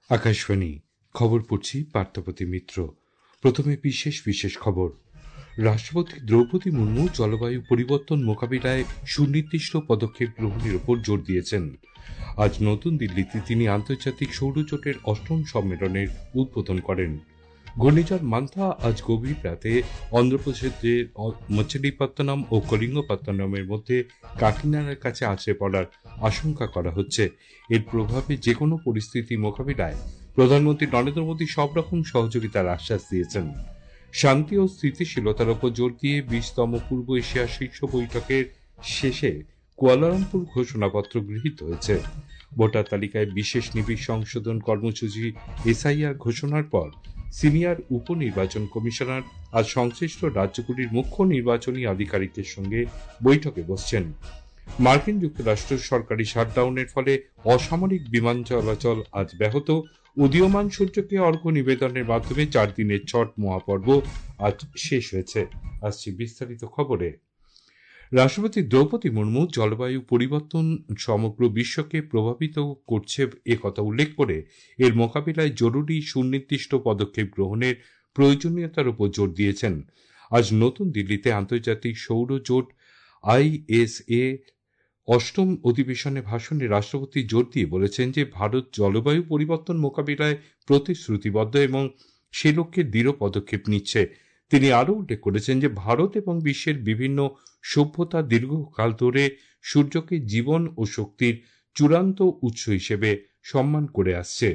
আকাশবাণী খবর পড়ছি পার্থপতি মিত্র। প্রথমে বিশেষ বিশেষ খবর। রাষ্ট্রপতি দ্রৌপদী মুর্মু জলবায়ু পরিবর্তন মোকাবিলায় সুনির্দিষ্ট পদক্ষেপ গ্রহণের উপর জোর দিয়েছেন। আজ নতুন দিল্লিতে তিনি আন্তর্জাতিক সৌরজোটের ৮ম সম্মেলনের উদ্বোধন করেন। ঘূর্ণিঝড় মান্থা আজ গভীর রাতে অন্ধ্রপ্রদেশের মচিলিপত্তনম ও কলিঙ্গপত্তনমের মধ্যে কাকিনাড়ার কাছে আছড়ে পড়ার আশঙ্কা করা হচ্ছে। এর প্রভাবে যে কোনো পরিস্থিতি মোকাবিলায় প্রধানমন্ত্রী নরেন্দ্র মোদী সব রকম সহযোগিতার আশ্বাস দিয়েছেন। শান্তি ও স্থিতিশীলতার উপর জোর দিয়ে ২০তম পূর্ব এশিয়া শীর্ষ বৈঠকের শেষে কুয়ালালামপুর ঘোষণাপত্র গৃহীত হয়েছে। ভোটার তালিকায় বিশেষ নিবিড় সংশোধন কর্মসূচি এসআইআর ঘোষণার পর সিনিয়র উপনির্বাচন কমিশনার আজ সংশ্লিষ্ট রাজ্যগুলির মুখ্য নির্বাচনী আধিকারিকদের সঙ্গে বৈঠকে বসছেন। মার্কিন যুক্তরাষ্ট্র সরকারি শাটডাউনের ফলে অসামরিক বিমান চলাচল আজ ব্যাহত। উদীয়মান সূর্যকে অর্ঘ্য নিবেদনের মাধ্যমে 4 দিনের ছট মহাপর্ব আজ শেষ হয়েছে। আসছি বিস্তারিত খবরে। রাষ্ট্রপতি দ্রৌপদী মুর্মু জলবায়ু পরিবর্তন সমগ্র বিশ্বকে প্রভাবিত করছে একথা উল্লেখ করে এর মোকাবিলায় জরুরি সুনির্দিষ্ট পদক্ষেপ গ্রহণের প্রয়োজনীয়তার উপর জোর দিয়েছেন। আজ নতুন দিল্লিতে আন্তর্জাতিক সৌর জোট ISA ৮ম অধিবেশনে ভাষণে রাষ্ট্রপতি জোর দিয়ে বলেছেন যে ভারত জলবায়ু পরিবর্তন মোকাবিলায় প্রতিশ্রুতিবদ্ধ এবং সে লক্ষ্যে দৃঢ় পদক্ষেপ নিচ্ছে। তিনি আরও উল্লেখ করেছেন যে ভারত এবং বিশ্বের বিভিন্ন সভ্যতা দীর্ঘকাল ধরে সূর্যকে জীবন ও শক্তির চূড়ান্ত উৎস হিসেবে সম্মান করে আসছে।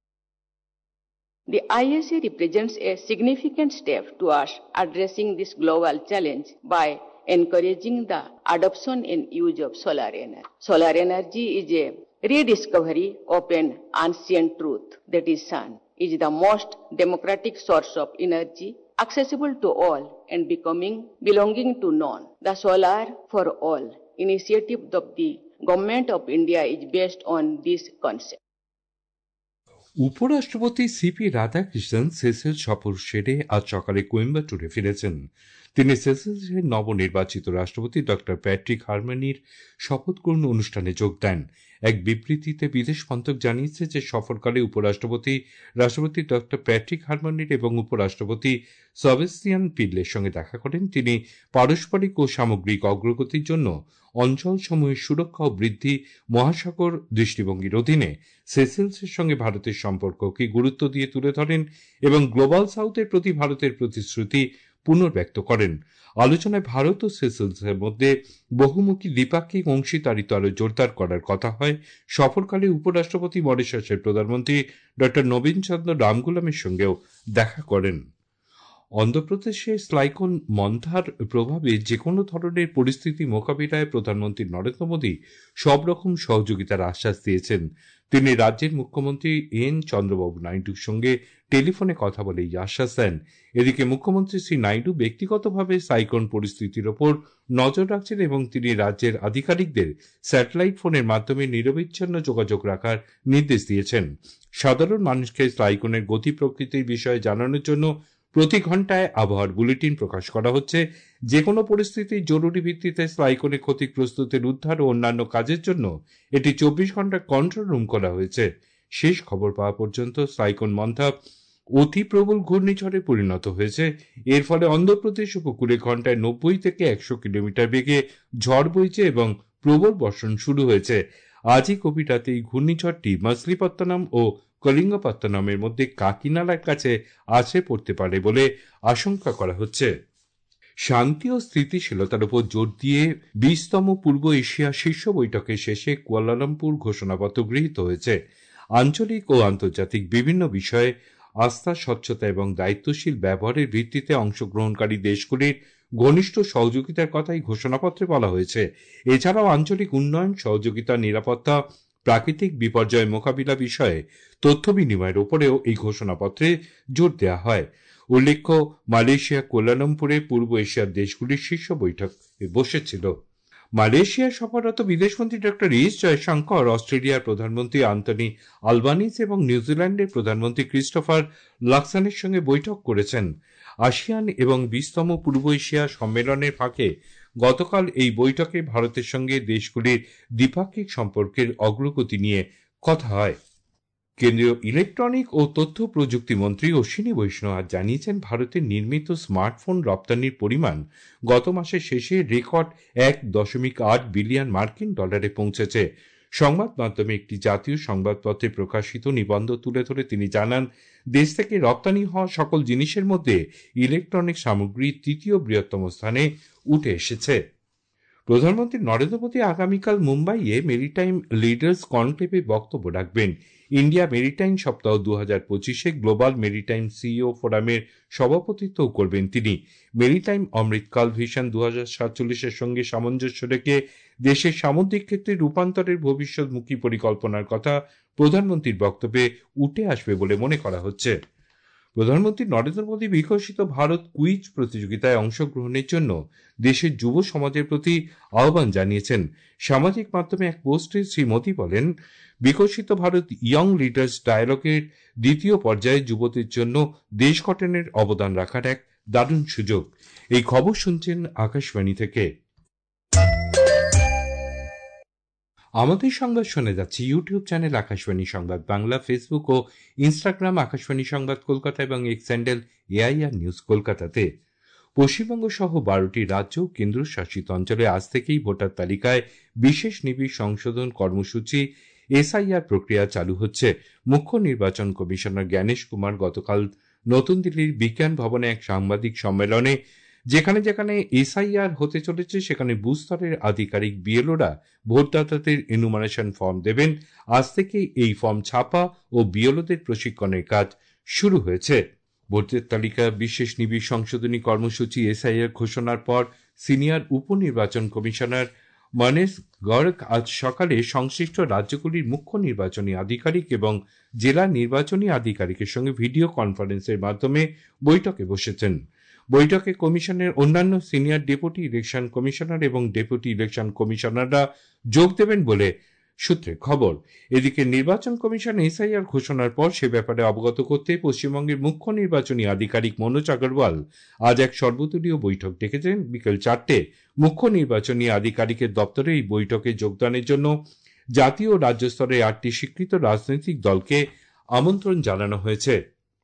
The ISA represents a significant step towards addressing this global challenge by encouraging the adoption and use of solar energy. Solar energy is a rediscovery of an ancient truth, that is sun is the most democratic source of energy accessible to all and belonging to none. The Solar for All initiative of the Government of India is based on this concept. উপরাষ্ট্রপতি CP Radhakrishnan Seychelles সফর সেরে আজ সকালে কোয়েম্বাটুরে ফিরেছেন। তিনি সেসেলসের নবনির্বাচিত রাষ্ট্রপতি doctor Patrick হারমানির শপথ গ্রহণ অনুষ্ঠানে যোগ দেন। এক বিবৃতিতে বিদেশ মন্ত্রক জানিয়েছে যে সফরকালে রাষ্ট্রপতি ডক্টর প্যাট্রিক হারমানির এবং উপরাষ্ট্রপতি সেবাস্তিয়ান পিল্লের সঙ্গে দেখা করেন। তিনি পারস্পরিক ও সামগ্রিক অগ্রগতির জন্য অঞ্চলসমূহের সুরক্ষা ও বৃদ্ধি মহাসাগর দৃষ্টিভঙ্গির অধীনে সেসেলসের সঙ্গে ভারতের সম্পর্ককে গুরুত্ব দিয়ে তুলে ধরেন এবং গ্লোবাল সাউথের প্রতি ভারতের প্রতিশ্রুতি পুনর্ব্যক্ত করেন। আলোচনায় ভারত ও সেসেলসের মধ্যে বহুমুখী দ্বিপাক্ষিক অংশীদারিত্ব আরো জোরদার করার কথা হয়। সফরকালে উপরাষ্ট্রপতি মরিশাসের প্রধানমন্ত্রী ডক্টর নবীন চন্দ্র রামগুলামের সঙ্গেও দেখা করেন। অন্ধ্রপ্রদেশে স্লাইকোন মন্থার প্রভাবে যে কোনো ধরনের পরিস্থিতি মোকাবিলায় প্রধানমন্ত্রী নরেন্দ্র মোদী সব রকম সহযোগিতার আশ্বাস দিয়েছেন। তিনি রাজ্যের মুখ্যমন্ত্রী এন চন্দ্রবাবু নাইডুর সঙ্গে টেলিফোনে কথা বলে এই আশ্বাস দেন। এদিকে মুখ্যমন্ত্রী শ্রী নাইডু ব্যক্তিগতভাবে সাইক্লোন পরিস্থিতির ওপর নজর রাখছেন এবং তিনি রাজ্যের আধিকারিকদের স্যাটেলাইট ফোনের মাধ্যমে নিরবিচ্ছিন্ন যোগাযোগ রাখার নির্দেশ দিয়েছেন। সাধারণ মানুষকে সাইক্লোনের গতি প্রকৃতির বিষয়ে জানানোর জন্য প্রতি ঘন্টায় আবহাওয়ার বুলেটিন প্রকাশ করা হচ্ছে। যে কোনো পরিস্থিতির জরুরি ভিত্তিতে সাইক্লোনে ক্ষতিগ্রস্তদের উদ্ধার ও অন্যান্য কাজের জন্য এটি 24 ঘন্টার কন্ট্রোল রুম করা হয়েছে। শেষ খবর পাওয়া পর্যন্ত সাইক্লোন মন্থা অতি প্রবল ঘূর্ণিঝড়ে পরিণত হয়েছে। এর ফলে অন্ধ্রপ্রদেশ উপকূলে ঘন্টায় 90 থেকে 100 কিলোমিটার বেগে ঝড় বইছে এবং প্রবল বর্ষণ শুরু হয়েছে। আজই গভীর রাতে এই ঘূর্ণিঝড়টি মছলিপত্তনম ও কলিঙ্গপত্তনমের মধ্যে কাকিনাড়ার কাছে আছড়ে পড়তে পারে বলে আশঙ্কা করা হচ্ছে। শান্তি ও স্থিতিশীলতার উপর জোর দিয়ে 20তম পূর্ব এশিয়া শীর্ষ বৈঠকের শেষে কুয়ালালামপুর ঘোষণাপত্র গৃহীত হয়েছে। আঞ্চলিক ও আন্তর্জাতিক বিভিন্ন বিষয়ে আস্থা, স্বচ্ছতা এবং দায়িত্বশীল ব্যবহারের ভিত্তিতে অংশগ্রহণকারী দেশগুলির ঘনিষ্ঠ সহযোগিতার কথাই ঘোষণাপত্রে বলা হয়েছে। এছাড়াও আঞ্চলিক উন্নয়ন সহযোগিতা, নিরাপত্তা, প্রাকৃতিক বিপর্যয় মোকাবিলা বিষয়ে তথ্য বিনিময়ের উপরেও এই ঘোষণাপত্রে জোর দেওয়া হয়। উল্লেখ্য, মালয়েশিয়া কুয়ালালামপুরে পূর্ব এশিয়ার দেশগুলির শীর্ষ বৈঠকে বসেছিল। মালয়েশিয়া সফররত বিদেশমন্ত্রী ডক্টর এস জয়শঙ্কর অস্ট্রেলিয়ার প্রধানমন্ত্রী অ্যান্টনি আলবানিজ এবং নিউজিল্যান্ডের প্রধানমন্ত্রী ক্রিস্টোফার লাক্সনের সঙ্গে বৈঠক করেছেন। আসিয়ান এবং 20তম পূর্ব এশিয়া সম্মেলনের ফাঁকে গতকাল এই বৈঠকে ভারতের সঙ্গে দেশগুলির দ্বিপাক্ষিক সম্পর্কের অগ্রগতি নিয়ে কথা হয়। কেন্দ্রীয় ইলেকট্রনিক ও তথ্য প্রযুক্তি মন্ত্রী অশ্বিনী বৈষ্ণব আজ জানিয়েছেন, ভারতের নির্মিত স্মার্টফোন রপ্তানির পরিমাণ গত মাসের শেষে রেকর্ড 1.8 বিলিয়ন মার্কিন ডলারে পৌঁছেছে। সংবাদ মাধ্যমে একটি জাতীয় সংবাদপত্রে প্রকাশিত নিবন্ধ তুলে ধরে তিনি জানান, দেশ থেকে রপ্তানি হওয়া সকল জিনিসের মধ্যে ইলেকট্রনিক সামগ্রী তৃতীয় বৃহত্তম স্থানে উঠে এসেছে। প্রধানমন্ত্রী নরেন্দ্র মোদী আগামীকাল মুম্বাইয়ে মেরিটাইম লিডার্স কনক্লেভে বক্তব্য রাখবেন। ইন্ডিয়া মেরিটাইম সপ্তাহ 2025-এ গ্লোবাল মেরিটাইম সিইও ফোরামের সভাপতিত্ব করবেন তিনি। মেরিটাইম অমৃতকাল ভিশন 2047-এর সঙ্গে সামঞ্জস্য রেখে দেশের সামুদ্রিক ক্ষেত্রে রূপান্তরের ভবিষ্যৎমুখী পরিকল্পনার কথা প্রধানমন্ত্রীর বক্তব্যে উঠে আসবে বলে মনে করা হচ্ছে। প্রধানমন্ত্রী নরেন্দ্র মোদী বিকশিত ভারত কুইজ প্রতিযোগিতায় অংশগ্রহণের জন্য দেশের যুব সমাজের প্রতি আহ্বান জানিয়েছেন। সামাজিক মাধ্যমে এক পোস্টে শ্রী মোদী বলেন, বিকশিত ভারত ইয়ং লিডার্স ডায়ালগের দ্বিতীয় পর্যায়ে যুবদের জন্য দেশ গঠনের অবদান রাখার এক দারুণ সুযোগ। এই খবর শুনছেন আকাশবাণী থেকে। আমাদের সংবাদ শোনা যাচ্ছে ইউটিউব চ্যানেল আকাশবাণী সংবাদ বাংলা, ফেসবুক ও ইনস্টাগ্রাম আকাশবাণী সংবাদ কলকাতা এবং এক্স হ্যান্ডেল এআইআর নিউজ কলকাতাতে। পশ্চিমবঙ্গ সহ 12টি রাজ্য ও কেন্দ্রশাসিত অঞ্চলে আজ থেকেই ভোটার তালিকায় বিশেষ নিবিড় সংশোধন কর্মসূচি এসআইআর প্রক্রিয়া চালু হচ্ছে। মুখ্য নির্বাচন কমিশনার জ্ঞানেশ কুমার গতকাল নতুন দিল্লির বিজ্ঞান ভবনে এক সাংবাদিক সম্মেলনে যেখানে যেখানে এসআইআর হতে চলেছে সেখানে বুথ স্তরের আধিকারিক বিএলওরা ভোটদাতাদের এনুমারেশন ফর্ম দেবেন। আজ থেকে এই ফর্ম ছাপা ও বিএলওদের প্রশিক্ষণের কাজ শুরু হয়েছে। ভোটার তালিকা বিশেষ নিবিড় সংশোধনী কর্মসূচি এসআইআর ঘোষণার পর সিনিয়র উপনির্বাচন কমিশনার মনেশ গর্গ আজ সকালে সংশ্লিষ্ট রাজ্যগুলির মুখ্য নির্বাচনী আধিকারিক এবং জেলা নির্বাচনী আধিকারিকের সঙ্গে ভিডিও কনফারেন্সের মাধ্যমে বৈঠকে বসেছেন। বৈঠকে কমিশনের অন্যান্য সিনিয়র ডেপুটি ইলেকশন কমিশনার এবং ডেপুটি ইলেকশন কমিশনাররা যোগ দেবেন বলে সূত্রে খবর। এদিকে নির্বাচন কমিশন এসআইআর ঘোষণার পর সে ব্যাপারে অবগত করতে পশ্চিমবঙ্গের মুখ্য নির্বাচনী আধিকারিক মনোজ আগরওয়াল আজ এক সর্বদলীয় বৈঠক ডেকেছেন। বিকেল 4টে মুখ্য নির্বাচনী আধিকারিকের দপ্তরে এই বৈঠকে যোগদানের জন্য জাতীয় ও রাজ্য স্তরে 8টি স্বীকৃত রাজনৈতিক দলকে আমন্ত্রণ জানানো হয়েছে।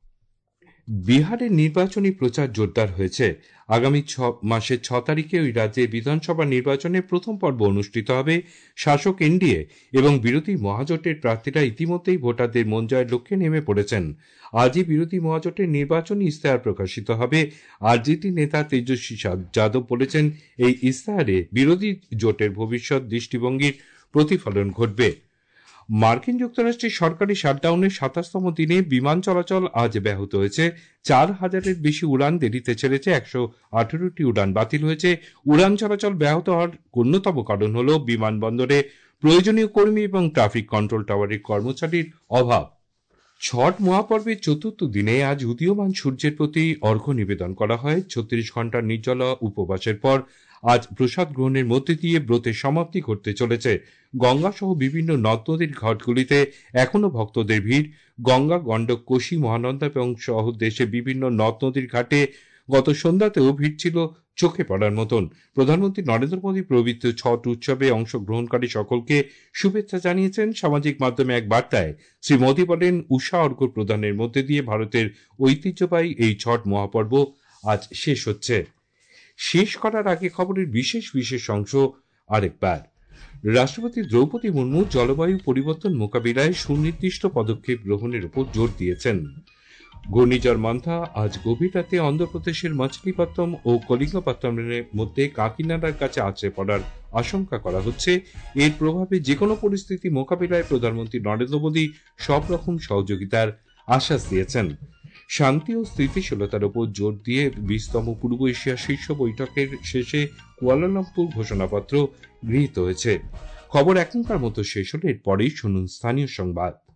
বিহারের নির্বাচনী প্রচার জোরদার হয়েছে। আগামী মাসের 6 তারিখে ওই রাজ্যে বিধানসভা নির্বাচনের প্রথম পর্ব অনুষ্ঠিত হবে। শাসক এনডিএ এবং বিরোধী মহাজোটের প্রার্থীরা ইতিমধ্যেই ভোটারদের মন জয়ের লক্ষ্যে নেমে পড়েছেন। আজই বিরোধী মহাজোটের নির্বাচনী ইস্তাহার প্রকাশিত হবে। আরজেডি নেতা তেজস্বী যাদব বলেছেন, এই ইস্তাহারে বিরোধী জোটের ভবিষ্যৎ দৃষ্টিভঙ্গির প্রতিফলন ঘটবে। মার্কিন যুক্তরাষ্ট্রের সরকারি শাটডাউনের 27তম দিনে বিমান চলাচল আজ ব্যাহত হয়েছে। 4000-এর বেশি উড়ান দেরিতে ছেড়েছে, 118টি উড়ান বাতিল হয়েছে। উড়ান চলাচল ব্যাহত হওয়ার অন্যতম কারণ হল বিমানবন্দরে প্রয়োজনীয় কর্মী এবং ট্রাফিক কন্ট্রোল টাওয়ারের কর্মচারীর অভাব। ছট মহাপর্বের 4র্থ দিনে আজ উদীয়মান সূর্যের প্রতি অর্ঘ্য নিবেদন করা হয়। 36 ঘণ্টার নির্জলা উপবাসের পর আজ প্রসাদ গ্রহণের মধ্যে দিয়ে ব্রতের সমাপ্তি ঘটতে চলেছে। গঙ্গা সহ বিভিন্ন নদ নদীর ঘাটগুলিতে এখনো ভক্তদের ভিড়। গঙ্গা, গণ্ডক, কোশি, মহানন্দা এবং সহ দেশের বিভিন্ন নদ নদীর ঘাটে গত সন্ধ্যাতেও ভিড় ছিল চোখে পড়ার মতন। প্রধানমন্ত্রী নরেন্দ্র মোদী পবিত্র ছট উৎসবে অংশগ্রহণকারী সকলকে শুভেচ্ছা জানিয়েছেন। সামাজিক মাধ্যমে এক বার্তায় শ্রী মোদী বলেন, উষা অর্ঘ্য প্রদানের মধ্যে দিয়ে ভারতের ঐতিহ্যবাহী এই ছট মহাপর্ব আজ শেষ হচ্ছে। শেষ করার আগে খবরের বিশেষ অংশ আরেকবার। রাষ্ট্রপতি দ্রৌপদী মুর্মু জলবায়ু পরিবর্তন মোকাবিলায় সুনির্দিষ্ট পদক্ষেপ গ্রহণের উপর জোর দিয়েছেন। ঘূর্ণিঝড় মন্থা আজ গভীর রাতে অন্ধ্রপ্রদেশের মছলিপত্তম ও কলিঙ্গপত্তমের মধ্যে কাকিনাডার কাছে আছড়ে পড়ার আশঙ্কা করা হচ্ছে। এর প্রভাবে যেকোনো পরিস্থিতি মোকাবিলায় প্রধানমন্ত্রী নরেন্দ্র মোদী সব রকম সহযোগিতার আশ্বাস দিয়েছেন। শান্তি ও স্থিতিশীলতার উপর জোর দিয়ে 20তম পূর্ব এশিয়া শীর্ষ বৈঠকের শেষে কুয়ালালামপুর ঘোষণাপত্র গৃহীত হয়েছে। খবর এখনকার মতো শেষ হলে এরপরেই শুনুন স্থানীয় সংবাদ।